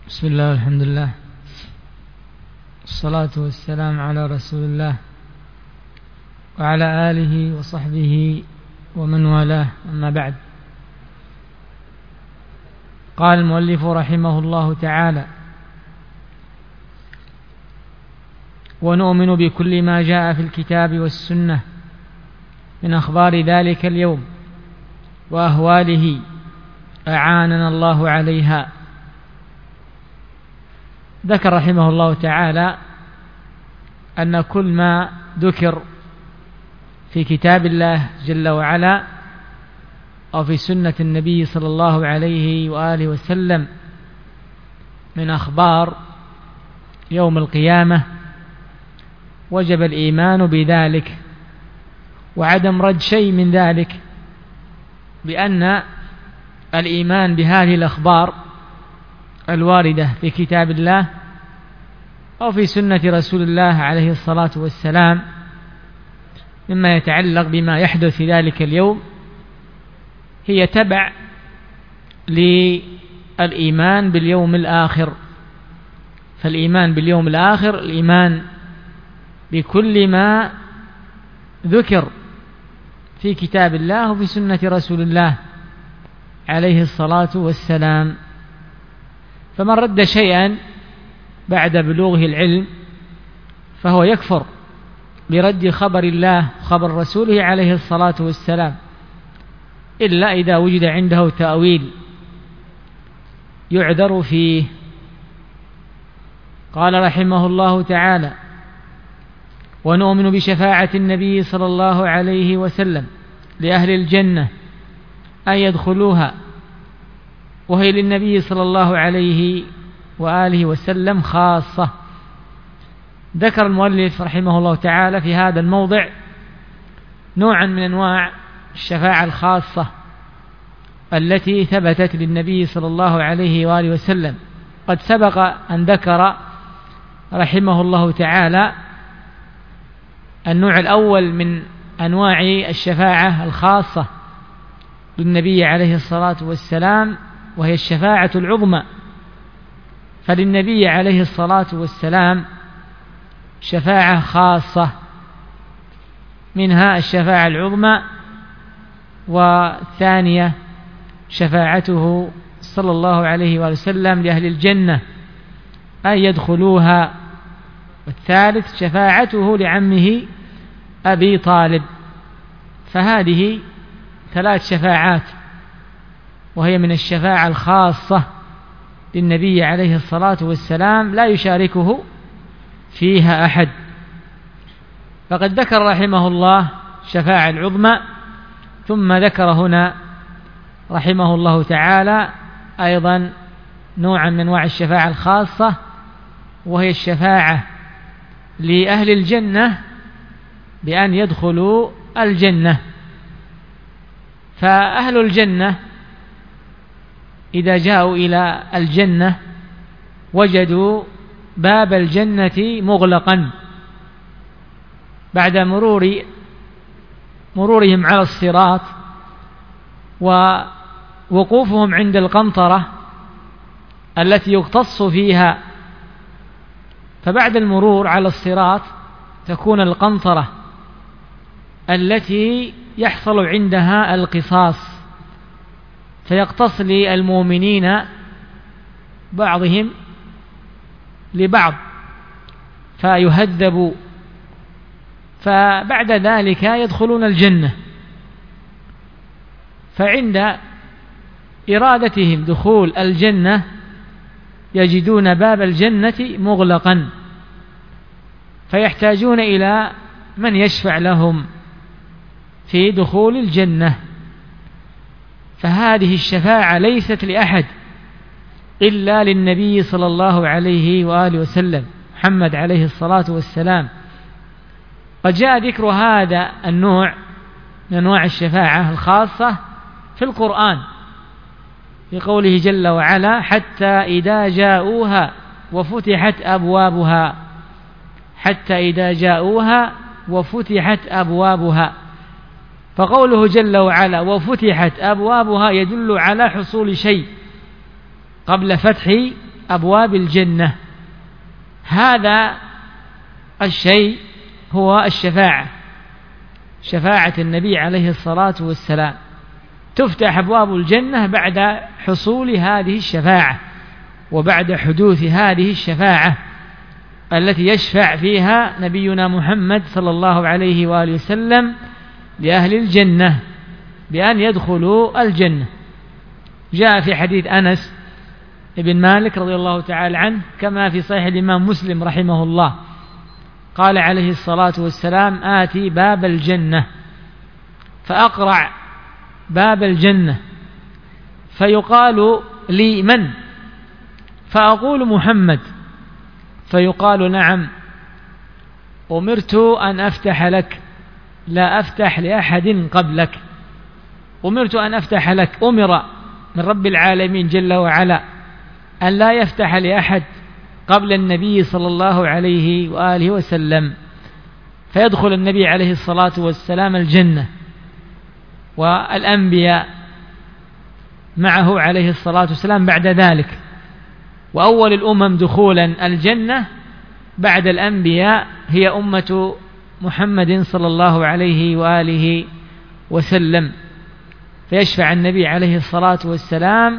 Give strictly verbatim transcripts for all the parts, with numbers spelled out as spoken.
بسم الله والحمد لله والصلاة والسلام على رسول الله وعلى آله وصحبه ومن والاه، أما بعد. قال المؤلف رحمه الله تعالى: ونؤمن بكل ما جاء في الكتاب والسنة من أخبار ذلك اليوم وأهواله أعاننا الله عليها. ذكر رحمه الله تعالى أن كل ما ذكر في كتاب الله جل وعلا أو في سنة النبي صلى الله عليه وآله وسلم من أخبار يوم القيامة وجب الإيمان بذلك وعدم رد شيء من ذلك، بأن الإيمان بهذه الأخبار الواردة في كتاب الله أو في سنة رسول الله عليه الصلاة والسلام مما يتعلق بما يحدث في ذلك اليوم هي تبع للإيمان باليوم الآخر. فالإيمان باليوم الآخر الإيمان بكل ما ذكر في كتاب الله وفي سنة رسول الله عليه الصلاة والسلام. فمن رد شيئا بعد بلوغه العلم فهو يكفر برد خبر الله وخبر رسوله عليه الصلاة والسلام، إلا إذا وجد عنده تأويل يعذر فيه. قال رحمه الله تعالى: ونؤمن بشفاعة النبي صلى الله عليه وسلم لأهل الجنة أن يدخلوها، وهي للنبي صلى الله عليه وآله وسلم خاصة. ذكر المؤلف رحمه الله تعالى في هذا الموضع نوعا من أنواع الشفاعة الخاصة التي ثبتت للنبي صلى الله عليه وآله وسلم. قد سبق أن ذكر رحمه الله تعالى النوع الأول من أنواع الشفاعة الخاصة للنبي عليه الصلاة والسلام، وهي الشفاعة العظمى. فللنبي عليه الصلاة والسلام شفاعة خاصة، منها الشفاعة العظمى، والثانية شفاعته صلى الله عليه وسلم لأهل الجنة أن يدخلوها، والثالث شفاعته لعمه أبي طالب. فهذه ثلاث شفاعات، وهي من الشفاعة الخاصة للنبي عليه الصلاة والسلام لا يشاركه فيها أحد. فقد ذكر رحمه الله شفاعة العظمى، ثم ذكر هنا رحمه الله تعالى أيضا نوعا من أنواع الشفاعة الخاصة، وهي الشفاعة لأهل الجنة بأن يدخلوا الجنة. فأهل الجنة إذا جاءوا إلى الجنة وجدوا باب الجنة مغلقا بعد مرور مرورهم على الصراط ووقوفهم عند القنطرة التي يقتص فيها. فبعد المرور على الصراط تكون القنطرة التي يحصل عندها القصاص، فيقتص للمؤمنين بعضهم لبعض فيهذبوا، فبعد ذلك يدخلون الجنة. فعند إرادتهم دخول الجنة يجدون باب الجنة مغلقا، فيحتاجون إلى من يشفع لهم في دخول الجنة. فهذه الشفاعة ليست لأحد إلا للنبي صلى الله عليه وآله وسلم محمد عليه الصلاة والسلام. قد جاء ذكر هذا النوع من أنواع الشفاعة الخاصة في القرآن في قوله جل وعلا: حتى إذا جاءوها وفتحت أبوابها، حتى إذا جاءوها وفتحت أبوابها. فقوله جل وعلا وفتحت أبوابها يدل على حصول شيء قبل فتح أبواب الجنة. هذا الشيء هو الشفاعة، شفاعة النبي عليه الصلاة والسلام. تفتح أبواب الجنة بعد حصول هذه الشفاعة وبعد حدوث هذه الشفاعة التي يشفع فيها نبينا محمد صلى الله عليه وآله وسلم لأهل الجنة بأن يدخلوا الجنة. جاء في حديث أنس بن مالك رضي الله تعالى عنه كما في صحيح الإمام مسلم رحمه الله، قال عليه الصلاة والسلام: آتي باب الجنة فأقرع باب الجنة فيقال لي: من؟ فأقول: محمد. فيقال: نعم، أمرت أن أفتح لك، لا أفتح لأحد قبلك. أمرت أن أفتح لك، أمر من رب العالمين جل وعلا أن لا يفتح لأحد قبل النبي صلى الله عليه وآله وسلم، فيدخل النبي عليه الصلاة والسلام الجنة والأنبياء معه عليه الصلاة والسلام بعد ذلك. وأول الأمم دخولا الجنة بعد الأنبياء هي أمة محمد صلى الله عليه وآله وسلم، فيشفع النبي عليه الصلاة والسلام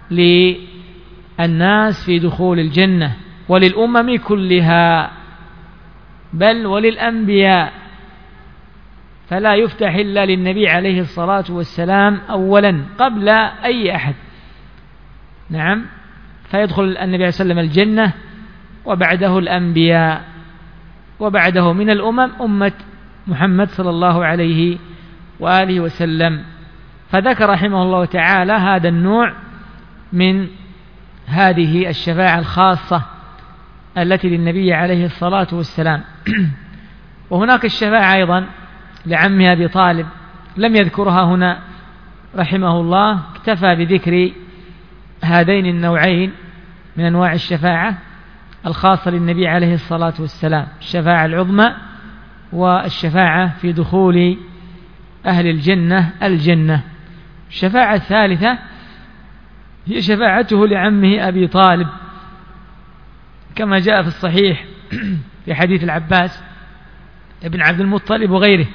للناس في دخول الجنة وللأمم كلها، بل وللأنبياء، فلا يفتح إلا للنبي عليه الصلاة والسلام أولا قبل أي أحد. نعم، فيدخل النبي عليه الصلاة والسلام الجنة وبعده الأنبياء وبعده من الأمم أمة محمد صلى الله عليه وآله وسلم. فذكر رحمه الله تعالى هذا النوع من هذه الشفاعة الخاصة التي للنبي عليه الصلاة والسلام. وهناك الشفاعة أيضا لعمه أبي طالب لم يذكرها هنا رحمه الله، اكتفى بذكر هذين النوعين من أنواع الشفاعة الخاصة للنبي عليه الصلاة والسلام: الشفاعة العظمى والشفاعة في دخول أهل الجنة الجنة. الشفاعة الثالثة هي شفاعته لعمه أبي طالب كما جاء في الصحيح في حديث العباس ابن عبد المطلب وغيره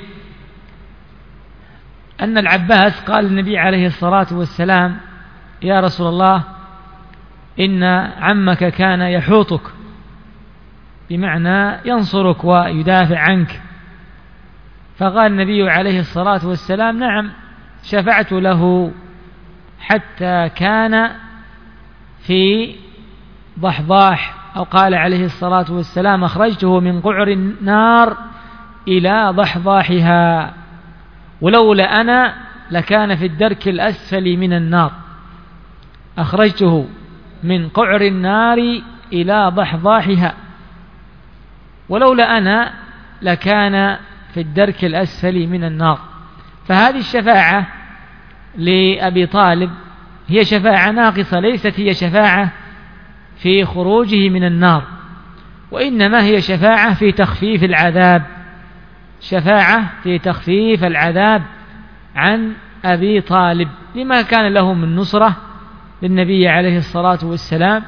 أن العباس قال للنبي عليه الصلاة والسلام: يا رسول الله، إن عمك كان يحوطك، بمعنى ينصرك ويدافع عنك. فقال النبي عليه الصلاة والسلام: نعم، شفعت له حتى كان في ضحضاح، أو قال عليه الصلاة والسلام: أخرجته من قعر النار إلى ضحضاحها، ولولا أنا لكان في الدرك الأسفل من النار. أخرجته من قعر النار إلى ضحضاحها، ولولا أنا لكان في الدرك الأسفل من النار. فهذه الشفاعة لأبي طالب هي شفاعة ناقصة، ليست هي شفاعة في خروجه من النار، وإنما هي شفاعة في تخفيف العذاب، شفاعة في تخفيف العذاب عن أبي طالب لما كان له من نصرة للنبي عليه الصلاة والسلام،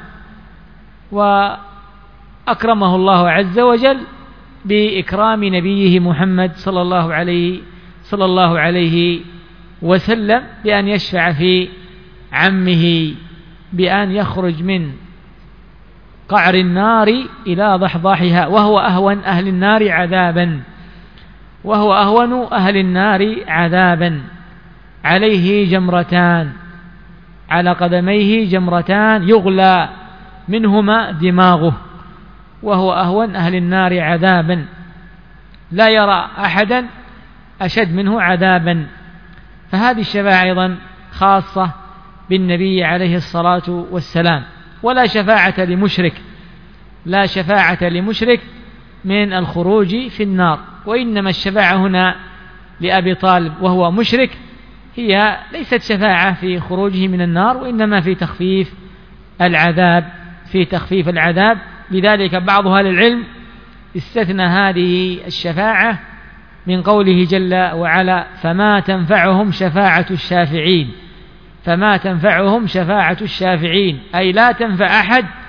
وأكرمه الله عز وجل بإكرام نبيه محمد صلى الله عليه صلى الله عليه وسلم بأن يشفع في عمه بأن يخرج من قعر النار إلى ضحضاحها، وهو أهون أهل النار عذابا وهو أهون أهل النار عذابا عليه جمرتان، على قدميه جمرتان يغلى منهما دماغه، وهو أهون أهل النار عذابا، لا يرى أحدا أشد منه عذابا. فهذه الشفاعة أيضا خاصة بالنبي عليه الصلاة والسلام. ولا شفاعة لمشرك، لا شفاعة لمشرك من الخروج في النار، وإنما الشفاعة هنا لأبي طالب وهو مشرك هي ليست شفاعة في خروجه من النار، وإنما في تخفيف العذاب، في تخفيف العذاب. لذلك بعض أهل العلم استثنى هذه الشفاعة من قوله جل وعلا: فما تنفعهم شفاعة الشافعين، فما تنفعهم شفاعة الشافعين، أي لا تنفع أحد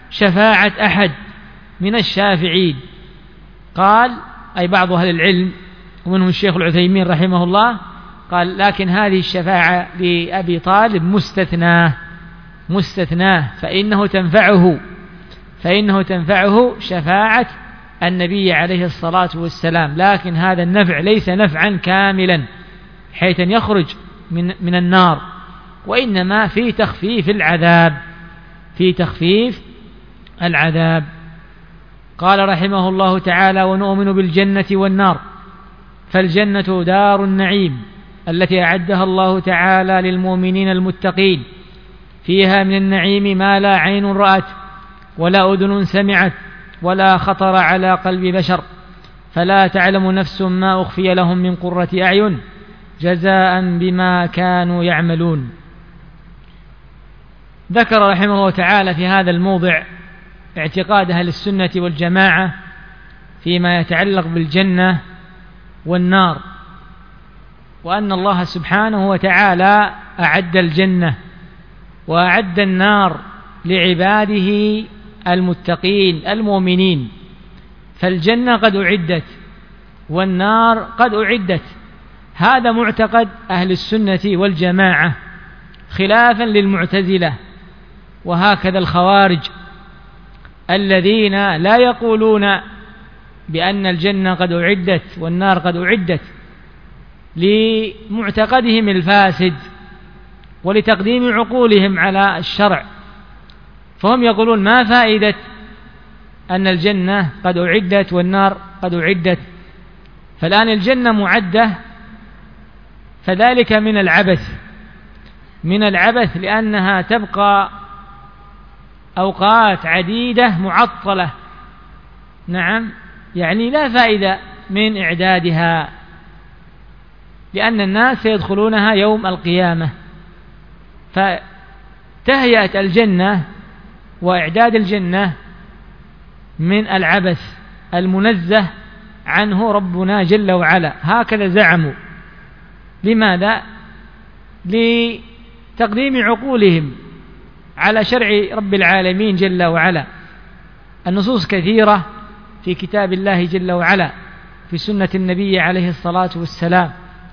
شفاعة أحد من الشافعين. قال أي بعض أهل العلم ومنهم الشيخ العثيمين رحمه الله قال لكن هذه الشفاعة لأبي طالب مستثناه مستثناه فإنه تنفعه فإنه تنفعه شفاعة النبي عليه الصلاة والسلام، لكن هذا النفع ليس نفعا كاملا حيث يخرج من, من النار، وإنما في تخفيف العذاب في تخفيف العذاب. قال رحمه الله تعالى: ونؤمن بالجنة والنار، فالجنة دار النعيم التي أعدها الله تعالى للمؤمنين المتقين، فيها من النعيم ما لا عين رأت ولا أذن سمعت ولا خطر على قلب بشر، فلا تعلم نفس ما أخفي لهم من قرة أعين جزاء بما كانوا يعملون. ذكر رحمه الله تعالى في هذا الموضع اعتقاد أهل السنة والجماعة فيما يتعلق بالجنة والنار، وأن الله سبحانه وتعالى أعد الجنة وأعد النار لعباده المتقين المؤمنين، فالجنة قد أعدت والنار قد أعدت. هذا معتقد أهل السنة والجماعة خلافا للمعتزلة وهكذا الخوارج الذين لا يقولون بأن الجنة قد أعدت والنار قد أعدت، لمعتقدهم الفاسد ولتقديم عقولهم على الشرع، فهم يقولون ما فائدة أن الجنة قد أعدت والنار قد أعدت، فالآن الجنة معدة، فذلك من العبث من العبث لأنها تبقى أوقات عديدة معطلة. نعم، يعني لا فائدة من إعدادها، لأن الناس سيدخلونها يوم القيامة، فتهيئة الجنة وإعداد الجنة من العبث المنزه عنه ربنا جل وعلا، هكذا زعموا. لماذا؟ لتقديم عقولهم على شرع رب العالمين جل وعلا. النصوص كثيرة في كتاب الله جل وعلا، في سنة النبي عليه الصلاة والسلام،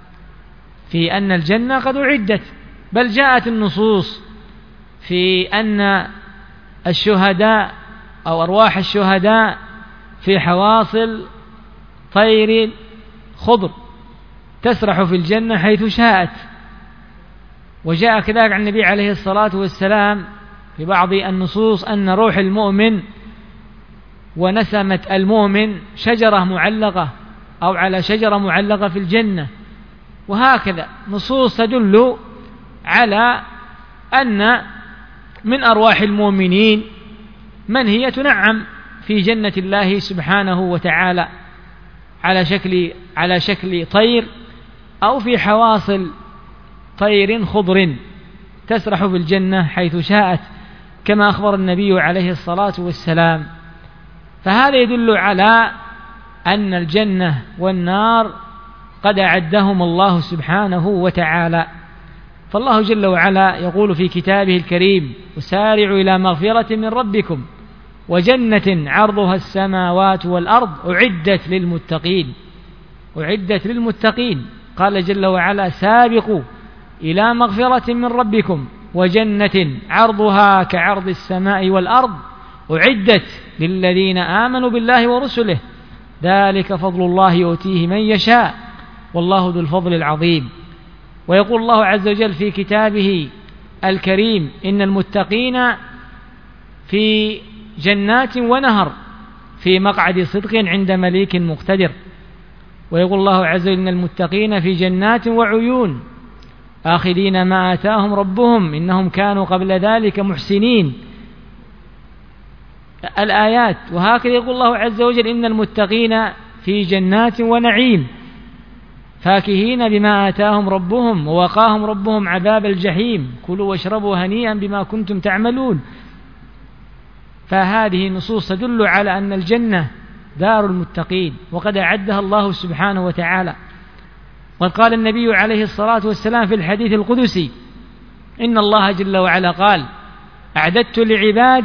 في أن الجنة قد أعدت، بل جاءت النصوص في أن الشهداء أو أرواح الشهداء في حواصل طير خضر تسرح في الجنة حيث شاءت. وجاء كذلك عن النبي عليه الصلاة والسلام في بعض النصوص أن روح المؤمن ونسمة المؤمن شجرة معلقة أو على شجرة معلقة في الجنة، وهكذا نصوص تدل على أن من أرواح المؤمنين من هي تنعم في جنة الله سبحانه وتعالى على شكل على شكل طير أو في حواصل طير خضر تسرح في الجنة حيث شاءت، كما أخبر النبي عليه الصلاة والسلام. فهذا يدل على أن الجنة والنار قد أعدهم الله سبحانه وتعالى. فالله جل وعلا يقول في كتابه الكريم: وسارعوا إلى مغفرة من ربكم وجنة عرضها السماوات والأرض أعدت للمتقين أعدت للمتقين. قال جل وعلا: سابقوا إلى مغفرة من ربكم وجنة عرضها كعرض السماء والأرض أعدت للذين آمنوا بالله ورسله ذلك فضل الله يؤتيه من يشاء والله ذو الفضل العظيم. ويقول الله عز وجل في كتابه الكريم: إن المتقين في جنات ونهر في مقعد صدق عند مليك مقتدر. ويقول الله عز وجل: إن المتقين في جنات وعيون آخذين ما آتاهم ربهم إنهم كانوا قبل ذلك محسنين. الآيات. وهكذا يقول الله عز وجل: إن المتقين في جنات ونعيم فاكهين بما آتاهم ربهم ووقاهم ربهم عذاب الجحيم كلوا واشربوا هنيئا بما كنتم تعملون. فهذه نصوص تدل على أن الجنة دار المتقين وقد أعدها الله سبحانه وتعالى. وقد قال النبي عليه الصلاة والسلام في الحديث القدسي: إن الله جل وعلا قال: أعددت لعبادي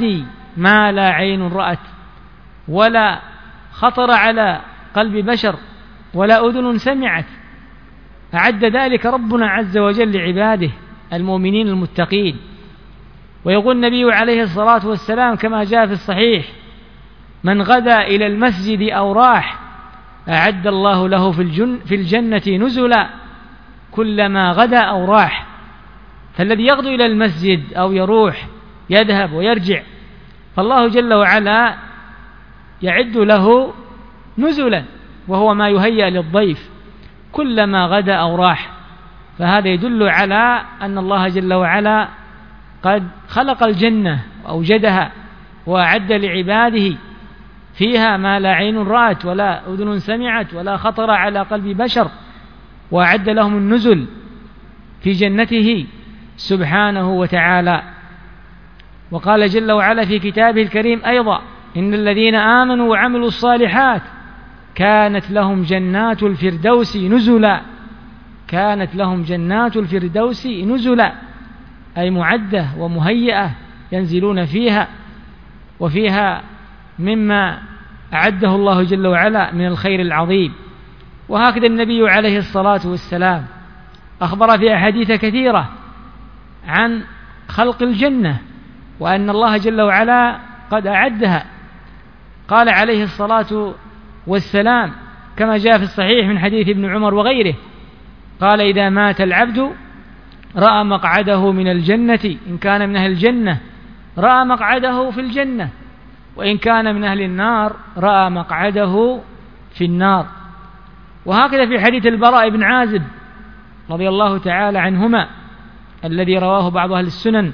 ما لا عين رأت ولا خطر على قلب بشر ولا أذن سمعت. أعد ذلك ربنا عز وجل لعباده المؤمنين المتقين. ويقول النبي عليه الصلاة والسلام كما جاء في الصحيح: من غدا إلى المسجد أو راح أعد الله له في, الجن في الجنة نزلا كلما غدا أو راح. فالذي يغدو إلى المسجد أو يروح يذهب ويرجع فالله جل وعلا يعد له نزلا، وهو ما يهيأ للضيف كلما غدا أو راح. فهذا يدل على أن الله جل وعلا قد خلق الجنة وأوجدها وأعد لعباده فيها ما لا عين رأت ولا أذن سمعت ولا خطر على قلب بشر، وأعد لهم النزل في جنته سبحانه وتعالى. وقال جل وعلا في كتابه الكريم أيضا: إن الذين آمنوا وعملوا الصالحات كانت لهم جنات الفردوس نزلا. كانت لهم جنات الفردوس نزلا، أي معدة ومهيئة ينزلون فيها، وفيها مما أعده الله جل وعلا من الخير العظيم. وهكذا النبي عليه الصلاة والسلام أخبر في أحاديث كثيرة عن خلق الجنة وأن الله جل وعلا قد أعدها. قال عليه الصلاة والسلام كما جاء في الصحيح من حديث ابن عمر وغيره: قال: إذا مات العبد رأى مقعده من الجنة، إن كان من أهل الجنة رأى مقعده في الجنة، وإن كان من أهل النار رأى مقعده في النار. وهكذا في حديث البراء بن عازب رضي الله تعالى عنهما الذي رواه بعض أهل السنن،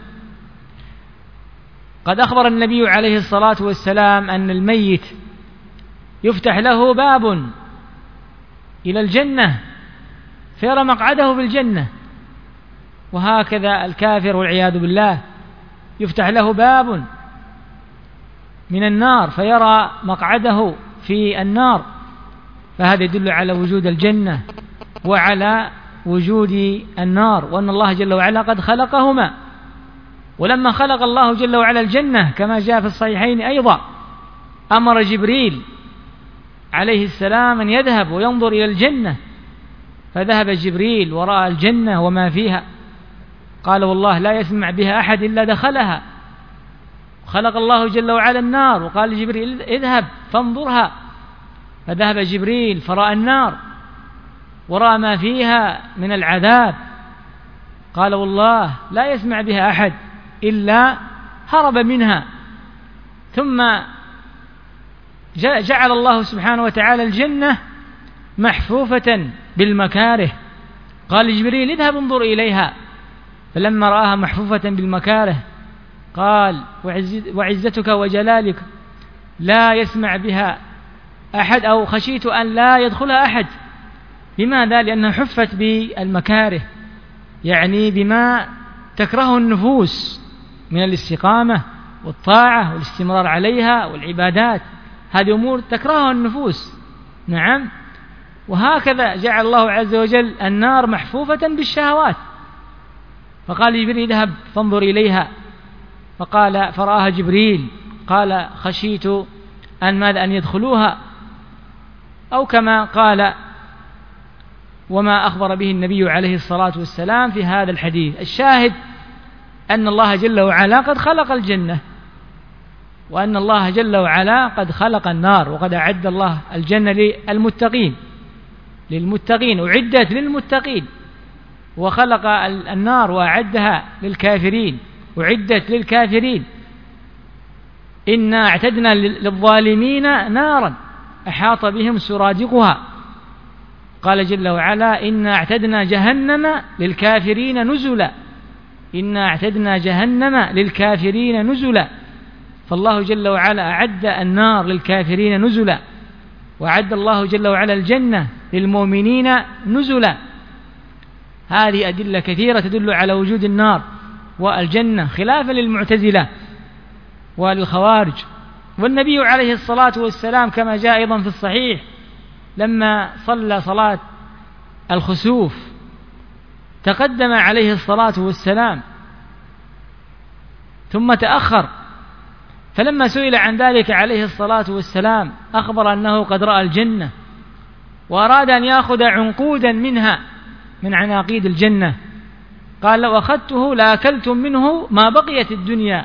قد أخبر النبي عليه الصلاة والسلام أن الميت يفتح له باب إلى الجنة فيرى مقعده في الجنة، وهكذا الكافر والعياذ بالله يفتح له باب من النار فيرى مقعده في النار. فهذا يدل على وجود الجنة وعلى وجود النار، وأن الله جل وعلا قد خلقهما. ولما خلق الله جل وعلا الجنة كما جاء في الصحيحين أيضا أمر جبريل عليه السلام أن يذهب وينظر إلى الجنة، فذهب جبريل ورأى الجنة وما فيها، قال: والله لا يسمع بها أحد إلا دخلها. خلق الله جل وعلا النار وقال لجبريل: اذهب فانظرها. فذهب جبريل فرأى النار ورأى ما فيها من العذاب، قال: والله لا يسمع بها أحد إلا هرب منها. ثم جعل الله سبحانه وتعالى الجنة محفوفة بالمكاره، قال جبريل: اذهب انظر إليها. فلما رآها محفوفة بالمكاره قال: وعزتك وجلالك لا يسمع بها أحد، أو خشيت أن لا يدخلها أحد. لماذا؟ لأنها حفت بالمكاره، يعني بما تكره النفوس من الاستقامة والطاعة والاستمرار عليها والعبادات، هذه أمور تكرهها النفوس. نعم. وهكذا جعل الله عز وجل النار محفوفة بالشهوات، فقال جبريل: اذهب فانظر إليها. فقال فرآها جبريل قال: خشيت أن ماذا أن يدخلوها، أو كما قال وما أخبر به النبي عليه الصلاة والسلام في هذا الحديث. الشاهد أن الله جل وعلا قد خلق الجنة، وأن الله جل وعلا قد خلق النار، وقد أعد الله الجنة للمتقين للمتقين أعدت للمتقين، وخلق النار وأعدها للكافرين أعدت للكافرين. إنا اعتدنا للظالمين نارا أحاط بهم سرادقها. قال جل وعلا: إنا اعتدنا جهنم للكافرين نزلا. إنا اعتدنا جهنم للكافرين نزلا. فالله جل وعلا أعد النار للكافرين نزلا، وأعد الله جل وعلا الجنة للمؤمنين نزلا. هذه أدلة كثيرة تدل على وجود النار والجنة، خلافا للمعتزلة وللخوارج. والنبي عليه الصلاة والسلام كما جاء أيضا في الصحيح لما صلى صلاة الخسوف تقدم عليه الصلاة والسلام ثم تأخر، فلما سئل عن ذلك عليه الصلاة والسلام أخبر أنه قد رأى الجنة وأراد أن يأخذ عنقودا منها من عناقيد الجنة، قال لو أخذته لأكلتم منه ما بقيت الدنيا.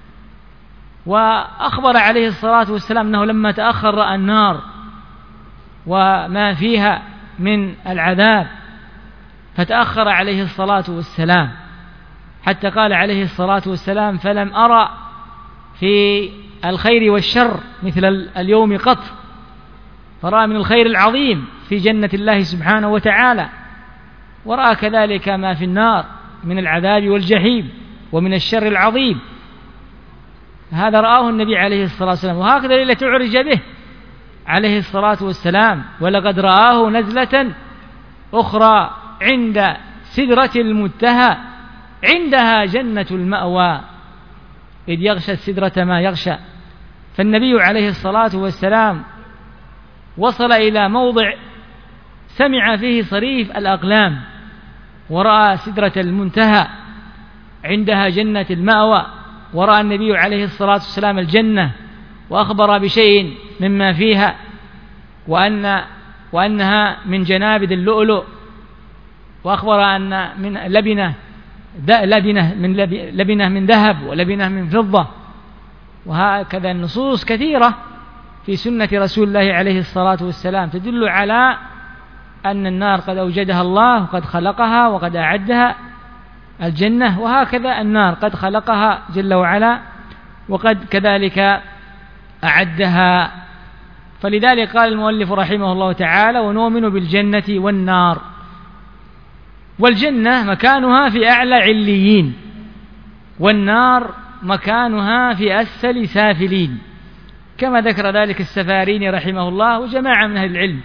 وأخبر عليه الصلاة والسلام أنه لما تأخر رأى النار وما فيها من العذاب فتأخر عليه الصلاة والسلام، حتى قال عليه الصلاة والسلام فلم أرى في الخير والشر مثل اليوم قط، فرأى من الخير العظيم في جنة الله سبحانه وتعالى، ورأى كذلك ما في النار من العذاب والجحيم ومن الشر العظيم. هذا رآه النبي عليه الصلاة والسلام، وهكذا ليلة تعرج به عليه الصلاة والسلام. ولقد رآه نزلة أخرى عند سدرة المنتهى عندها جنة المأوى إذ يغشى السدرة ما يغشى. فالنبي عليه الصلاة والسلام وصل إلى موضع سمع فيه صريف الأقلام، ورأى سدرة المنتهى عندها جنة المأوى، ورأى النبي عليه الصلاة والسلام الجنة وأخبر بشيء مما فيها، وأن وأنها من جنابذ اللؤلؤ، وأخبر أن من لبنة لبنة من لبنة من ذهب ولبنة من فضة. وهكذا النصوص كثيرة في سنة رسول الله عليه الصلاة والسلام تدل على أن النار قد أوجدها الله وقد خلقها وقد أعدها الجنة، وهكذا النار قد خلقها جل وعلا وقد كذلك أعدها. فلذلك قال المؤلف رحمه الله تعالى ونؤمن بالجنة والنار. والجنة مكانها في أعلى عليين، والنار مكانها في أسفل سافلين، كما ذكر ذلك السفاريني رحمه الله وجماعة من أهل العلم.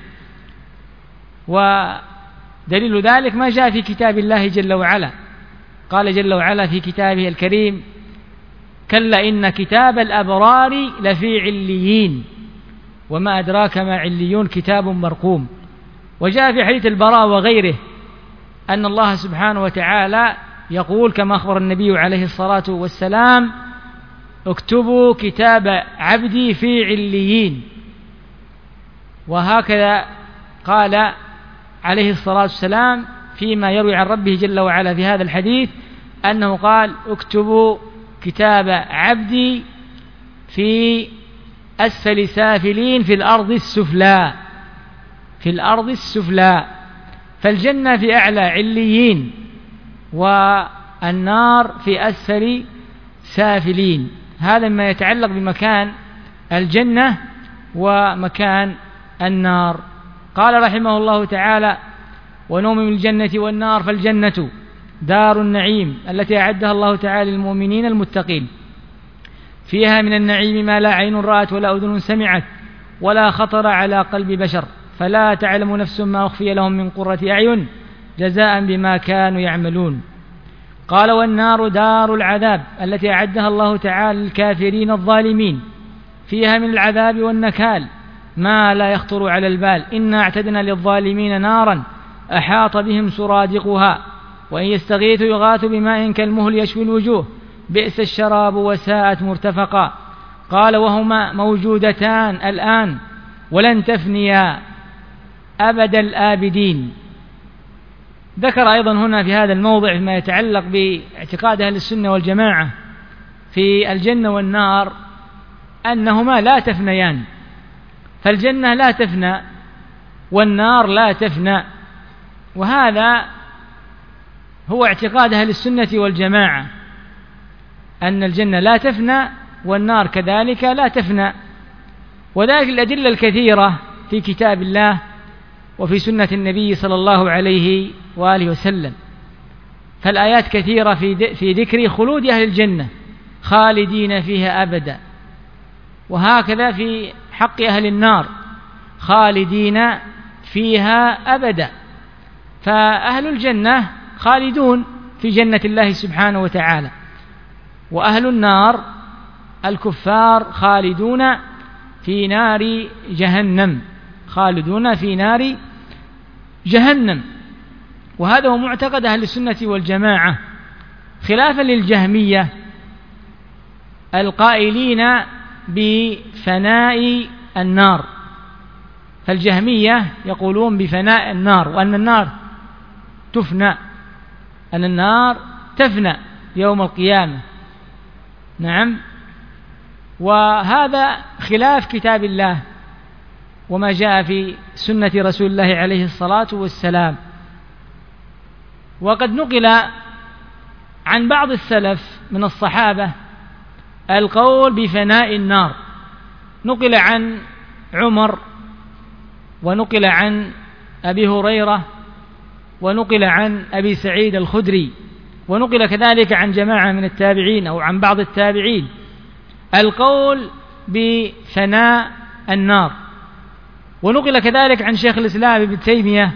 ودليل ذلك ما جاء في كتاب الله جل وعلا، قال جل وعلا في كتابه الكريم كلا إن كتاب الأبرار لفي عليين وما أدراك ما عليون كتاب مرقوم. وجاء في حديث البراء وغيره أن الله سبحانه وتعالى يقول كما أخبر النبي عليه الصلاة والسلام اكتبوا كتاب عبدي في عليين. وهكذا قال عليه الصلاة والسلام فيما يروي عن ربه جل وعلا في هذا الحديث أنه قال اكتبوا كتاب عبدي في أسفل سافلين في الأرض السفلى في الأرض السفلى. فالجنة في أعلى عليين والنار في أسفل سافلين. هذا ما يتعلق بمكان الجنة ومكان النار. قال رحمه الله تعالى ونؤمن بالجنة والنار. فالجنة دار النعيم التي أعدها الله تعالى للمؤمنين المتقين، فيها من النعيم ما لا عين رأت ولا أذن سمعت ولا خطر على قلب بشر، فلا تعلم نفس ما أخفي لهم من قرة أعين جزاء بما كانوا يعملون. قال والنار دار العذاب التي أعدها الله تعالى للكافرين الظالمين، فيها من العذاب والنكال ما لا يخطر على البال. إنا اعتدنا للظالمين نارا أحاط بهم سرادقها وإن يستغيثوا يغاثوا بماء كالمهل يشوي الوجوه بئس الشراب وساءت مرتفقا. قال وهما موجودتان الآن ولن تفنيا أبد الآبدين. ذكر أيضا هنا في هذا الموضع ما يتعلق باعتقاد أهل السنة والجماعة في الجنة والنار أنهما لا تفنيان، فالجنة لا تفنى والنار لا تفنى، وهذا هو اعتقاد أهل السنة والجماعة أن الجنة لا تفنى والنار كذلك لا تفنى. وذلك الأدلة الكثيرة في كتاب الله وفي سنة النبي صلى الله عليه وآله وسلم. فالآيات كثيرة في ذكر خلود أهل الجنة خالدين فيها أبدا، وهكذا في حق أهل النار خالدين فيها أبدا. فأهل الجنة خالدون في جنة الله سبحانه وتعالى، وأهل النار الكفار خالدون في نار جهنم خالدون في نار جهنم. وهذا هو معتقد أهل السنة والجماعة، خلافا للجهمية القائلين بفناء النار، فالجهمية يقولون بفناء النار، وأن النار تفنى، أن النار تفنى يوم القيامة. نعم، وهذا خلاف كتاب الله وما جاء في سنة رسول الله عليه الصلاة والسلام. وقد نقل عن بعض السلف من الصحابة القول بفناء النار، نقل عن عمر، ونقل عن أبي هريرة، ونقل عن أبي سعيد الخدري، ونقل كذلك عن جماعة من التابعين أو عن بعض التابعين القول بفناء النار. ونقل كذلك عن شيخ الإسلام ابن تيمية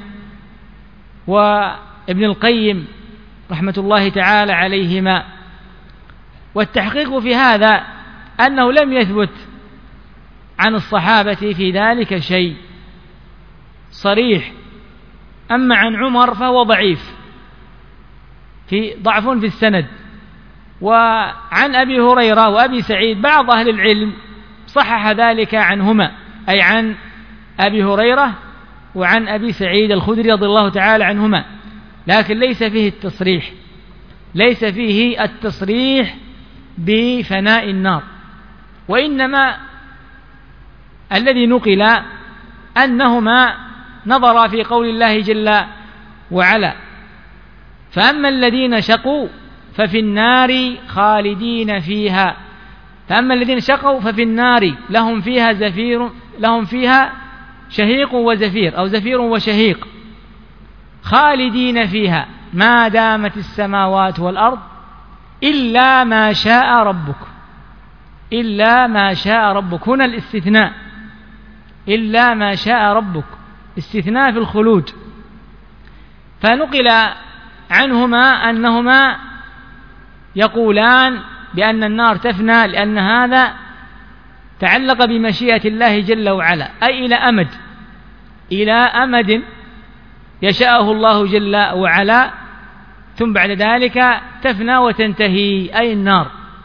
وابن القيم رحمة الله تعالى عليهما. والتحقيق في هذا أنه لم يثبت عن الصحابة في ذلك شيء صريح. أما عن عمر فهو ضعيف، في ضعف في السند. وعن أبي هريرة وأبي سعيد بعض أهل العلم صحح ذلك عنهما، أي عن أبي هريرة وعن أبي سعيد الخدري رضي الله تعالى عنهما، لكن ليس فيه التصريح ليس فيه التصريح بفناء النار. وإنما الذي نقل أنهما نظر في قول الله جل وعلا: فأما الذين شقوا ففي النار خالدين فيها، فأما الذين شقوا ففي النار لهم فيها زفير لهم فيها شهيق وزفير، أو زفير وشهيق، خالدين فيها ما دامت السماوات والأرض إلا ما شاء ربك. إلا ما شاء ربك هنا الاستثناء، إلا ما شاء ربك استثناء في الخلود. فنقل عنهما أنهما يقولان بأن النار تفنى لأن هذا تعلق بمشيئة الله جل وعلا، أي إلى أمد إلى أمد يشاءه الله جل وعلا، ثم بعد ذلك تفنى وتنتهي، أي النار.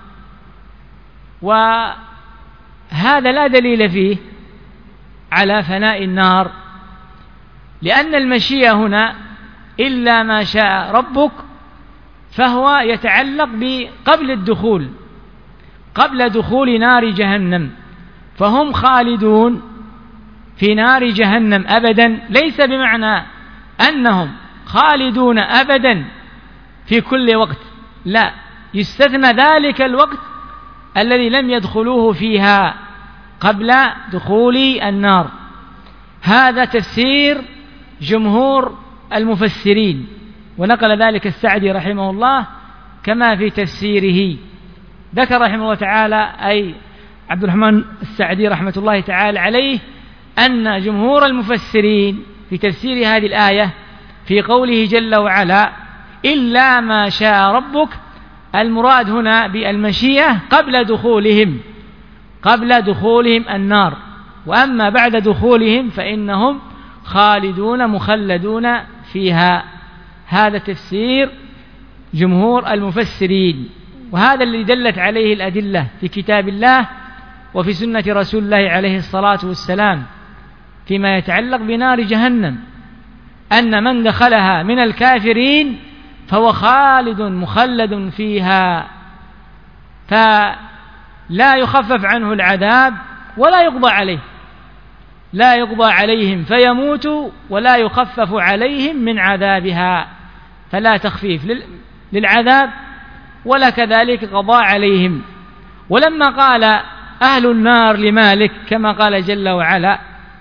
وهذا لا دليل فيه على فناء النار، لأن المشيئة هنا إلا ما شاء ربك فهو يتعلق بقبل الدخول قبل دخول نار جهنم، فهم خالدون في نار جهنم أبدا، ليس بمعنى أنهم خالدون أبدا في كل وقت، لا، يستثنى ذلك الوقت الذي لم يدخلوه فيها قبل دخول النار. هذا تفسير جمهور المفسرين، ونقل ذلك السعدي رحمه الله كما في تفسيره. ذكر رحمه الله تعالى أي عبد الرحمن السعدي رحمة الله تعالى عليه أن جمهور المفسرين في تفسير هذه الآية في قوله جل وعلا إلا ما شاء ربك، المراد هنا بالمشيئة قبل دخولهم قبل دخولهم النار، وأما بعد دخولهم فإنهم خالدون مخلدون فيها. هذا تفسير جمهور المفسرين، وهذا الذي دلت عليه الأدلة في كتاب الله وفي سنة رسول الله عليه الصلاة والسلام فيما يتعلق بنار جهنم، أن من دخلها من الكافرين فهو خالد مخلد فيها، فلا يخفف عنه العذاب ولا يقضى عليه لا يقضى عليهم فيموتوا ولا يخفف عليهم من عذابها، فلا تخفيف للعذاب ولا كذلك قضاء عليهم. ولما قال أهل النار لمالك كما قال جل وعلا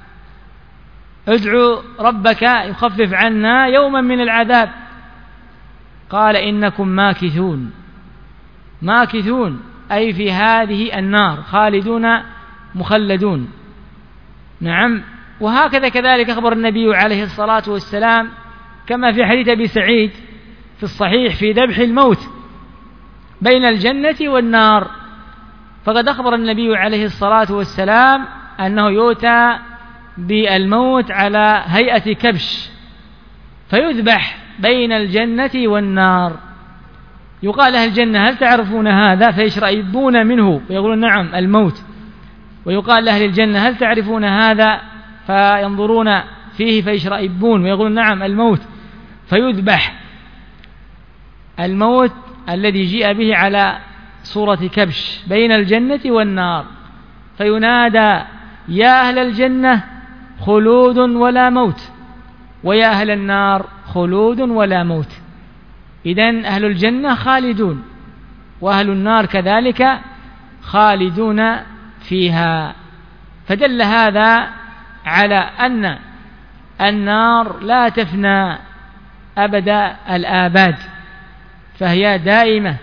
ادعوا ربك يخفف عنا يوما من العذاب، قال إنكم ماكثون ماكثون أي في هذه النار خالدون مخلدون. نعم، وهكذا كذلك أخبر النبي عليه الصلاة والسلام كما في حديث أبي سعيد في الصحيح في ذبح الموت بين الجنة والنار، فقد أخبر النبي عليه الصلاة والسلام أنه يؤتى بالموت على هيئة كبش فيذبح بين الجنة والنار. يقال أهل الجنة هل تعرفون هذا؟ فيشرئبون منه ويقولون نعم الموت. ويقال لأهل الجنة هل تعرفون هذا؟ فينظرون فيه فيشرئبون ويقولون نعم الموت، فيذبح الموت الذي جيء به على صورة كبش بين الجنة والنار، فينادى يا أهل الجنة خلود ولا موت، ويا أهل النار خلود ولا موت. إذن أهل الجنة خالدون، وأهل النار كذلك خالدون فيها. فدل هذا على أن النار لا تفنى أبد الآباد، فهي دائمة،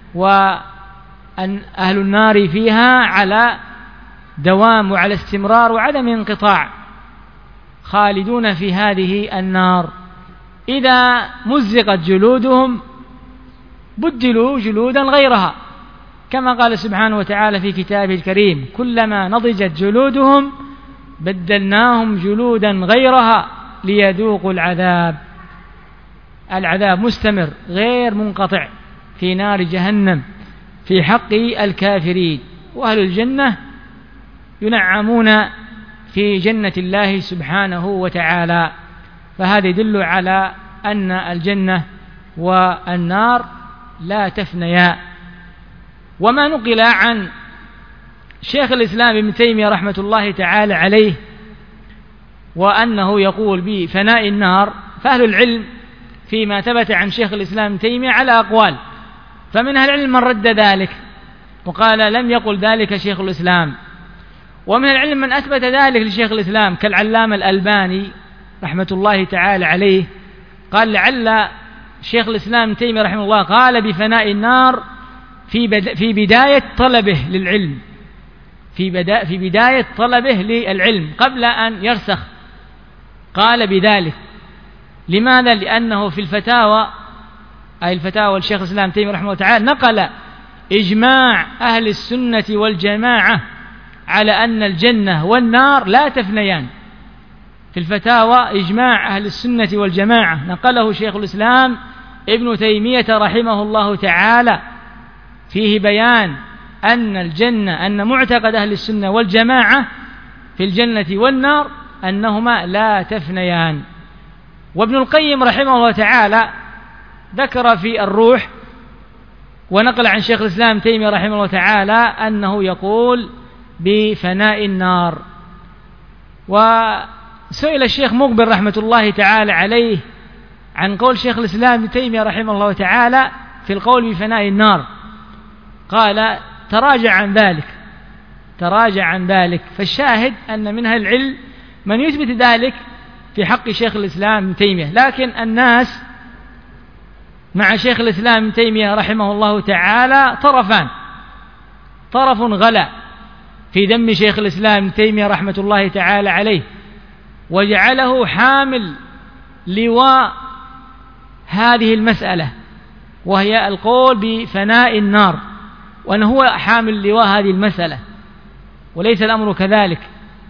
وأن أهل النار فيها على دوام وعلى استمرار وعدم انقطاع، خالدون في هذه النار. إذا مزقت جلودهم بدلوا جلودا غيرها، كما قال سبحانه وتعالى في كتابه الكريم كلما نضجت جلودهم بدلناهم جلودا غيرها ليذوقوا العذاب. العذاب مستمر غير منقطع في نار جهنم في حق الكافرين، وأهل الجنة ينعمون في جنة الله سبحانه وتعالى. فهذا يدل على أن الجنة والنار لا تفنيا. وما نقل عن شيخ الإسلام ابن تيمية رحمة الله تعالى عليه وأنه يقول بفناء النار، فأهل العلم فيما ثبت عن شيخ الإسلام ابن تيمية على أقوال، فمن أهل العلم من رد ذلك وقال لم يقل ذلك شيخ الإسلام، ومن العلم من أثبت ذلك لشيخ الإسلام كالعلامة الألباني رحمة الله تعالى عليه، قال لعل شيخ الإسلام ابن تيمية رحمه الله قال بفناء النار في في بداية طلبه للعلم، في بدا في بداية طلبه للعلم قبل أن يرسخ، قال بذلك. لماذا؟ لأنه في الفتاوى، أي الفتاوى الشيخ الإسلام ابن تيمية رحمه الله تعالى نقل إجماع أهل السنة والجماعة على أن الجنة والنار لا تفنيان. في الفتاوى إجماع أهل السنة والجماعة نقله شيخ الإسلام ابن تيمية رحمه الله تعالى، فيه بيان أن الجنة أن معتقد أهل السنة والجماعة في الجنة والنار أنهما لا تفنيان. وابن القيم رحمه الله تعالى ذكر في الروح ونقل عن شيخ الإسلام ابن تيمية رحمه الله تعالى أنه يقول بفناء النار. وسئل الشيخ مقبل رحمة الله تعالى عليه عن قول شيخ الإسلام ابن تيمية رحمه الله تعالى في القول بفناء النار، قال تراجع عن ذلك تراجع عن ذلك فالشاهد أن من أهل العلم من يثبت ذلك في حق شيخ الإسلام ابن تيمية، لكن الناس مع شيخ الإسلام ابن تيمية رحمه الله تعالى طرفان، طرف غلا في ذم شيخ الإسلام ابن تيمية رحمة الله تعالى عليه وجعله حامل لواء هذه المسألة وهي القول بفناء النار، وأنه هو حامل لواء هذه المسألة، وليس الأمر كذلك.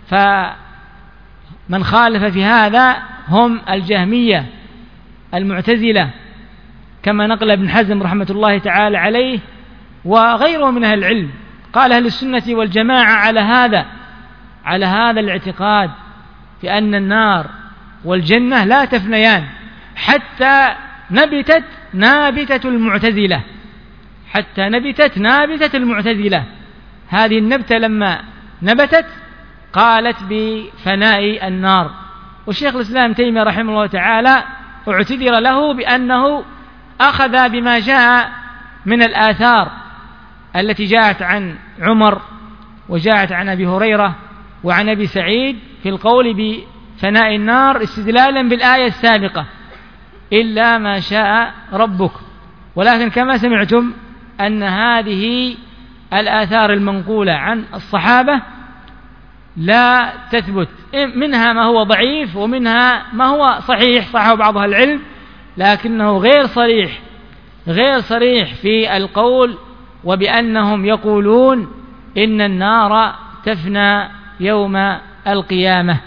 فمن خالف في هذا هم الجهمية المعتزلة كما نقل ابن حزم رحمة الله تعالى عليه وغيره من أهل العلم. قال أهل السنة والجماعة على هذا على هذا الاعتقاد في أن النار والجنة لا تفنيان حتى نبتت نابتة المعتزلة حتى نبتت نابتة المعتزلة هذه النبتة لما نبتت قالت بفناء النار. والشيخ الإسلام ابن تيمية رحمه الله تعالى اعتذر له بأنه أخذ بما جاء من الآثار التي جاءت عن عمر وجاءت عن أبي هريرة وعن أبي سعيد في القول بفناء النار استدلالا بالآية السابقة إلا ما شاء ربك. ولكن كما سمعتم أن هذه الآثار المنقولة عن الصحابة لا تثبت، منها ما هو ضعيف ومنها ما هو صحيح صحه بعض أهل العلم، لكنه غير صريح غير صريح في القول وبأنهم يقولون إن النار تفنى يوم القيامة.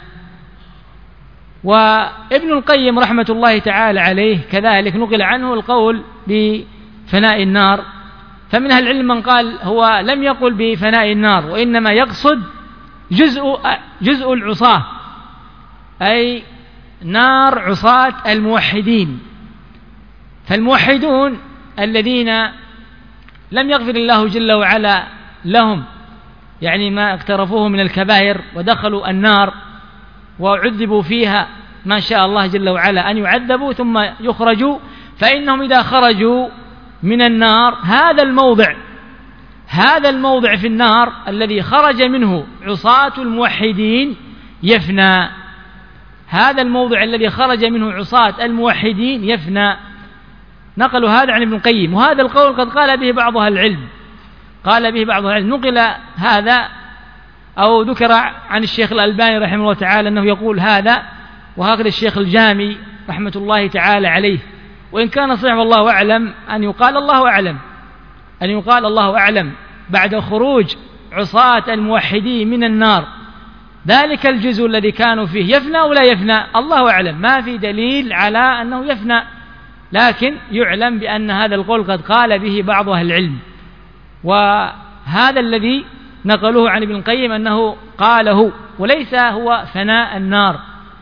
وابن القيم رحمة الله تعالى عليه كذلك نقل عنه القول بفناء النار، فمن أهل العلم من قال هو لم يقل بفناء النار وإنما يقصد جزء جزء العصاة، أي نار عصاة الموحدين. فالموحدون الذين لم يغفر الله جل وعلا لهم يعني ما اقترفوه من الكبائر ودخلوا النار وعذبوا فيها ما شاء الله جل وعلا أن يعذبوا ثم يخرجوا، فإنهم إذا خرجوا من النار هذا الموضع هذا الموضع في النار الذي خرج منه عصاة الموحدين يفنى. هذا الموضع الذي خرج منه عصاة الموحدين يفنى. نقلوا هذا عن ابن القيم، وهذا القول قد قال به بعض أهل العلم قال به بعض أهل العلم نقل هذا أو ذكر عن الشيخ الألباني رحمه الله تعالى أنه يقول هذا، وهكذا الشيخ الجامي رحمة الله تعالى عليه. وإن كان صحيح والله أعلم أن يقال الله أعلم أن يقال الله أعلم بعد خروج عصاة الموحدين من النار ذلك الجزء الذي كانوا فيه يفنى ولا يفنى، الله أعلم، ما في دليل على أنه يفنى، لكن يعلم بأن هذا القول قد قال به بعض أهل العلم. وهذا الذي نقلوه عن ابن القيم أنه قاله، وليس هو فناء النار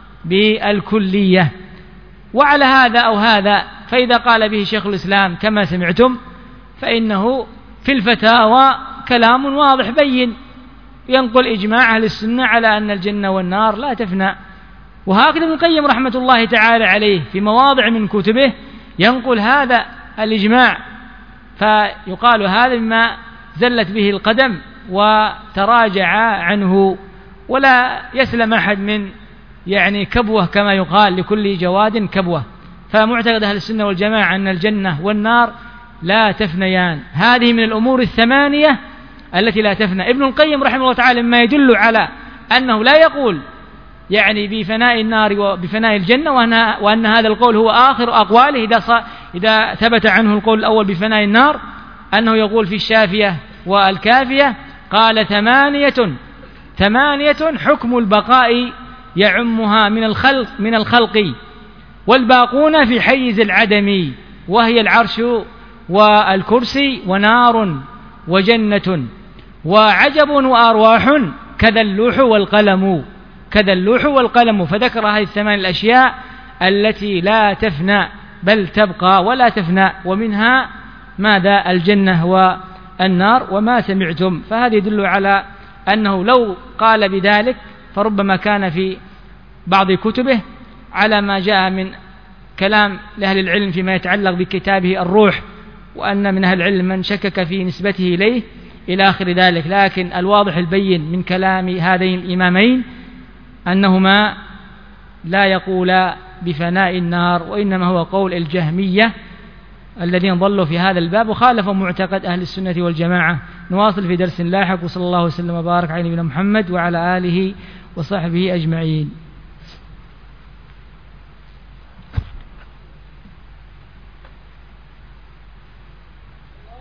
بالكلية. وعلى هذا أو هذا فإذا قال به شيخ الإسلام كما سمعتم فإنه في الفتاوى كلام واضح بين ينقل إجماع أهل السنة على أن الجنة والنار لا تفنى. وهكذا ابن القيم رحمة الله تعالى عليه في مواضع من كتبه ينقل هذا الإجماع، فيقال هذا مما زلت به القدم وتراجع عنه، ولا يسلم أحد من يعني كبوة كما يقال لكل جواد كبوة. فمعتقد أهل السنة والجماعة أن الجنة والنار لا تفنيان، هذه من الأمور الثمانية التي لا تفنى. ابن القيم رحمه الله تعالى مما يدل على أنه لا يقول يعني بفناء النار وبفناء الجنة، وأن هذا القول هو آخر أقواله إذا, إذا ثبت عنه القول الأول بفناء النار، أنه يقول في الشافية والكافية قال ثمانية ثمانية حكم البقاء يعمها من الخلق من الخلق والباقون في حيز العدم، وهي العرش والكرسي ونار وجنة وعجب وأرواح كذا اللوح والقلم كذا اللوح والقلم. فذكر هذه الثمان الأشياء التي لا تفنى بل تبقى ولا تفنى، ومنها ماذا؟ الجنة والنار وما سمعتم. فهذا يدل على أنه لو قال بذلك فربما كان في بعض كتبه على ما جاء من كلام لأهل العلم فيما يتعلق بكتابه الروح، وأن من أهل العلم من شكك في نسبته إليه إلى آخر ذلك. لكن الواضح البين من كلام هذين الإمامين أنهما لا يقولا بفناء النار، وإنما هو قول الجهمية الذين ضلوا في هذا الباب وخالفوا معتقد أهل السنة والجماعة. نواصل في درس لاحق، وصلى الله وسلم وبارك على نبينا محمد وعلى آله وصحبه أجمعين.